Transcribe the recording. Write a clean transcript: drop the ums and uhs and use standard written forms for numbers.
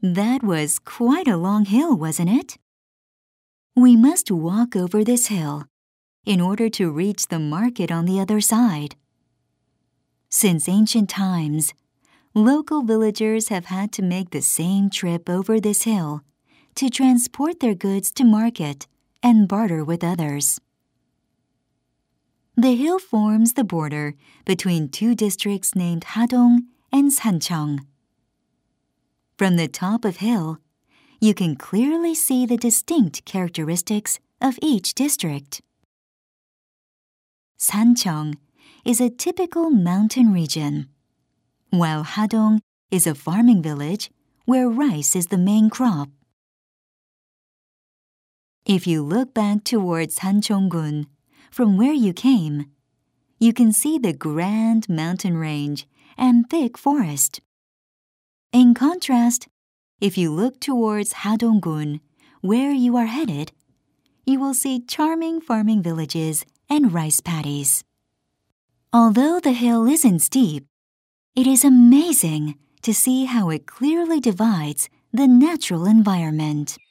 That was quite a long hill, wasn't it? We must walk over this hill in order to reach the market on the other side. Since ancient times, local villagers have had to make the same trip over this hill to transport their goods to market and barter with others. The hill forms the border between two districts named Hadong and Sancheong. From the top of hill, you can clearly see the distinct characteristics of each district. Sancheong is a typical mountain region, while Hadong is a farming village where rice is the main crop. If you look back towards Sancheong-gun, from where you came, you can see the grand mountain range and thick forest. In contrast, if you look towards Hadong-gun, where you are headed, you will see charming farming villages and rice paddies. Although the hill isn't steep, it is amazing to see how it clearly divides the natural environment.